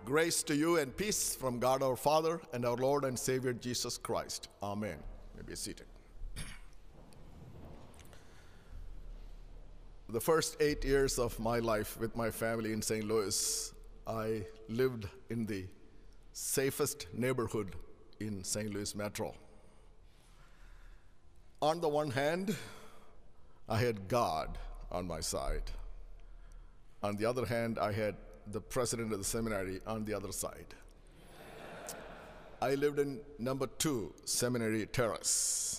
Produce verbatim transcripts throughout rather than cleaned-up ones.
Grace to you and peace from God our Father and our Lord and Savior Jesus Christ. Amen. You may be seated. The first eight years of my life with my family in Saint Louis, I lived in the safest neighborhood in Saint Louis Metro. On the one hand, I had God on my side. On the other hand, I had the president of the seminary on the other side. I lived in number two Seminary Terrace.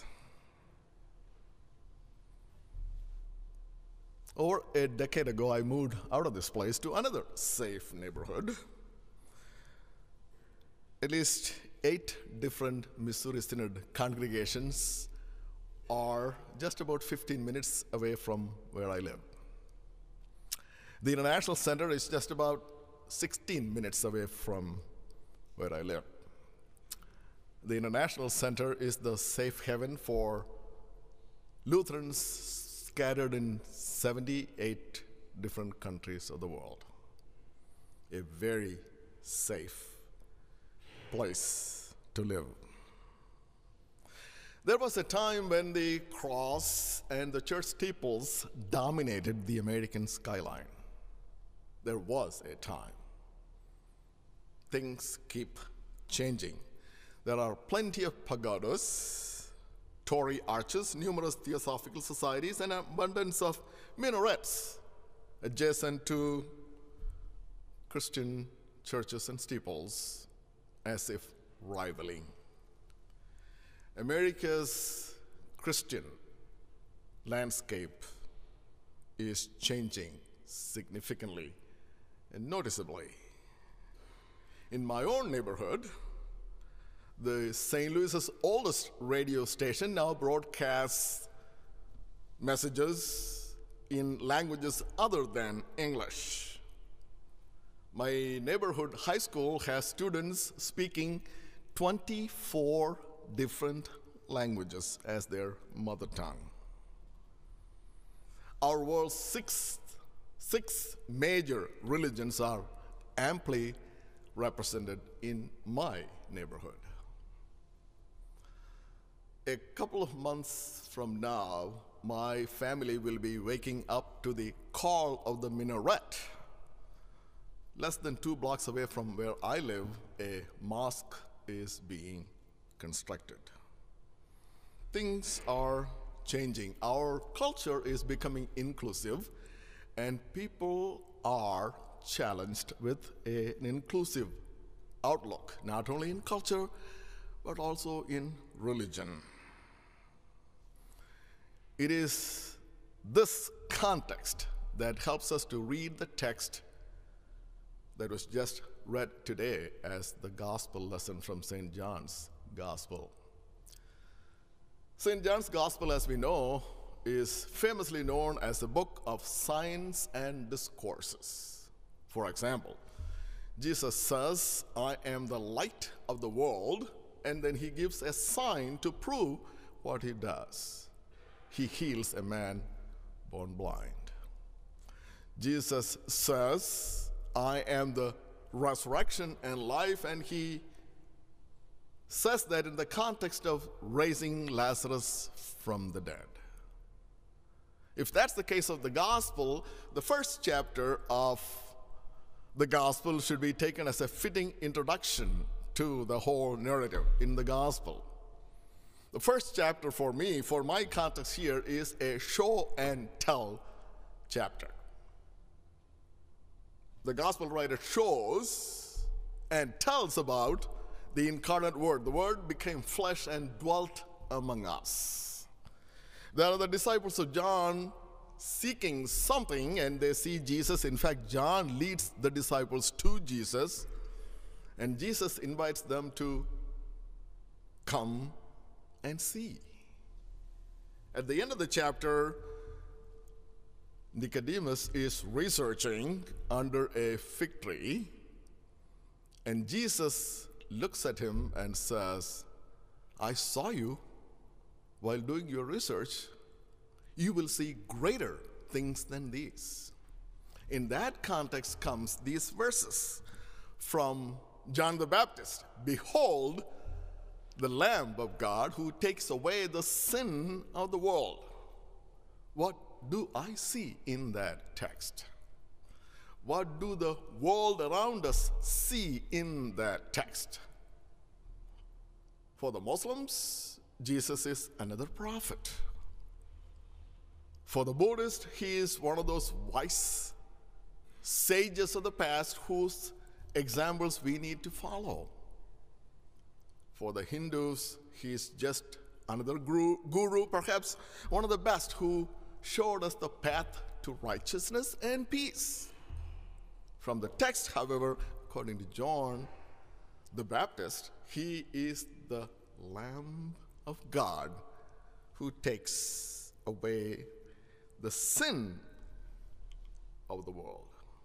Over a decade ago, I moved out of this place to another safe neighborhood. At least eight different Missouri Synod congregations are just about fifteen minutes away from where I live. The International Center is just about sixteen minutes away from where I live. The International Center is the safe haven for Lutherans scattered in seventy-eight different countries of the world. A very safe place to live. There was a time when the cross and the church steeples dominated the American skyline. There was a time. Things keep changing. There are plenty of pagodas, Tory arches, numerous theosophical societies, and an abundance of minarets adjacent to Christian churches and steeples, as if rivaling. America's Christian landscape is changing significantly and noticeably. In my own neighborhood, the Saint Louis's oldest radio station now broadcasts messages in languages other than English. My neighborhood high school has students speaking twenty-four different languages as their mother tongue. Our world's sixth Six major religions are amply represented in my neighborhood. A couple of months from now, my family will be waking up to the call of the minaret. Less than two blocks away from where I live, a mosque is being constructed. Things are changing. Our culture is becoming inclusive, and people are challenged with a, an inclusive outlook, not only in culture, but also in religion. It is this context that helps us to read the text that was just read today as the gospel lesson from Saint John's Gospel. Saint John's Gospel, as we know, is famously known as the book of signs and discourses. For example, Jesus says, "I am the light of the world," and then he gives a sign to prove what he does. He heals a man born blind. Jesus says, "I am the resurrection and life," and he says that in the context of raising Lazarus from the dead. If that's the case of the gospel, the first chapter of the gospel should be taken as a fitting introduction to the whole narrative in the gospel. The first chapter for me, for my context here, is a show and tell chapter. The gospel writer shows and tells about the incarnate Word. The Word became flesh and dwelt among us. There are the disciples of John seeking something, and they see Jesus. In fact, John leads the disciples to Jesus, and Jesus invites them to come and see. At the end of the chapter, Nicodemus is researching under a fig tree, and Jesus looks at him and says, "I saw you while doing your research. You will see greater things than these." In that context comes these verses. from John the Baptist. Behold, the Lamb of God who takes away the sin of the world. What do I see in that text? What do the world around us see in that text? For the Muslims, Jesus is another prophet. For the Buddhist, he is one of those wise sages of the past whose examples we need to follow. For the Hindus, he is just another guru, guru, perhaps one of the best, who showed us the path to righteousness and peace. From the text, however, according to John the Baptist, he is the Lamb of God who takes away the sin of the world.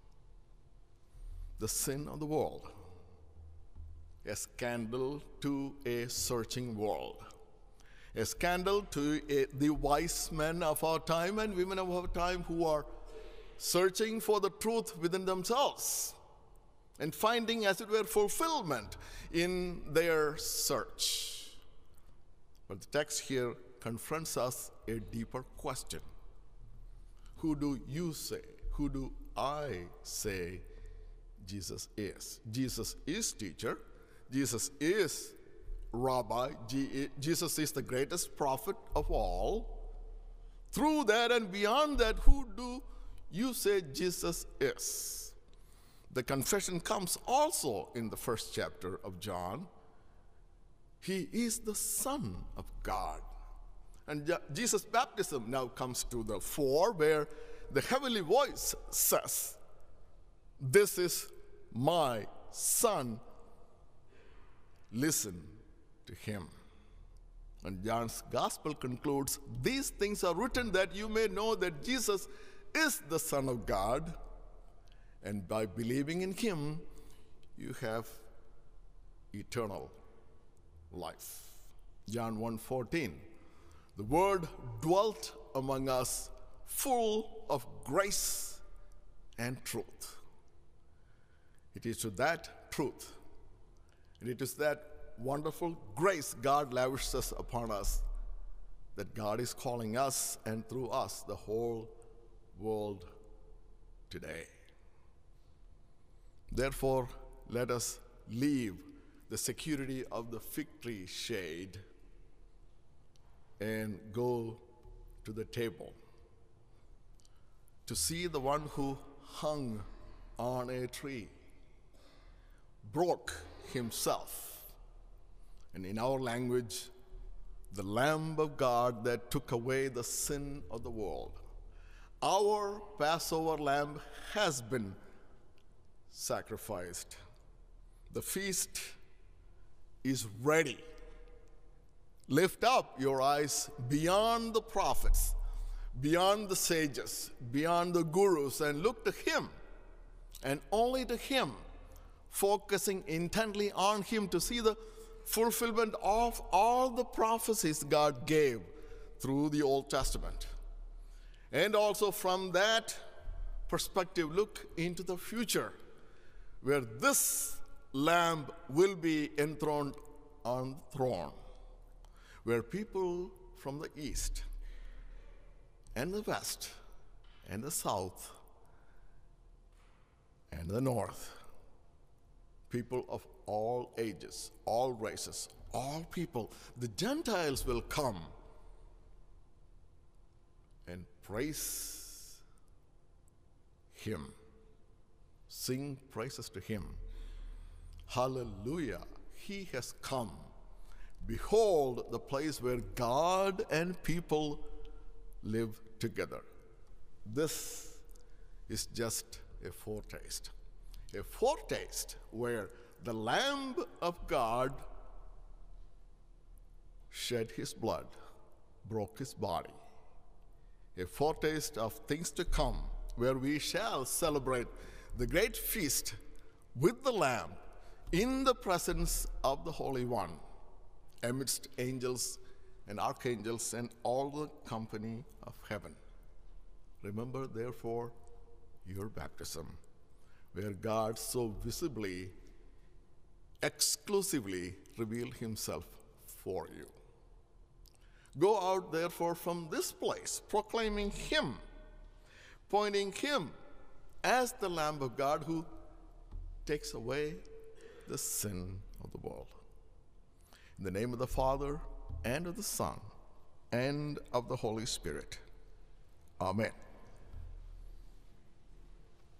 The sin of the world. A scandal to a searching world. A scandal to a, the wise men of our time and women of our time who are searching for the truth within themselves and finding, as it were, fulfillment in their search. But the text here confronts us a deeper question. Who do you say, who do I say Jesus is? Jesus is teacher. Jesus is rabbi. Jesus is the greatest prophet of all. Through that and beyond that, who do you say Jesus is? The confession comes also in the first chapter of John. He is the Son of God. And Jesus' baptism now comes to the fore, where the heavenly voice says, "This is my Son, listen to him." And John's gospel concludes, "These things are written that you may know that Jesus is the Son of God, and by believing in him, you have eternal life." John one fourteen, "The Word dwelt among us, full of grace and truth." It is to that truth, and it is that wonderful grace God lavishes upon us that God is calling us, and through us, the whole world today. Therefore, let us leave the security of the fig tree shade and go to the table to see the one who hung on a tree, broke himself, and in our language, the Lamb of God that took away the sin of the world. Our Passover lamb has been sacrificed. The feast is ready. Lift up your eyes beyond the prophets, beyond the sages, beyond the gurus, and look to him, and only to him, focusing intently on him to see the fulfillment of all the prophecies God gave through the Old Testament. And also from that perspective, look into the future, where this Lamb will be enthroned on the throne, where people from the east and the west and the south and the north, people of all ages, all races, all people, the Gentiles will come and praise him, sing praises to him. Hallelujah, he has come. Behold the place where God and people live together. This is just a foretaste. A foretaste where the Lamb of God shed his blood, broke his body. A foretaste of things to come, where we shall celebrate the great feast with the Lamb in the presence of the Holy One, amidst angels and archangels and all the company of heaven. Remember, therefore, your baptism, where God so visibly exclusively reveal himself for you. Go out, therefore, from this place, proclaiming him, pointing him as the Lamb of God who takes away the sin of the world. In the name of the Father, and of the Son, and of the Holy Spirit. Amen.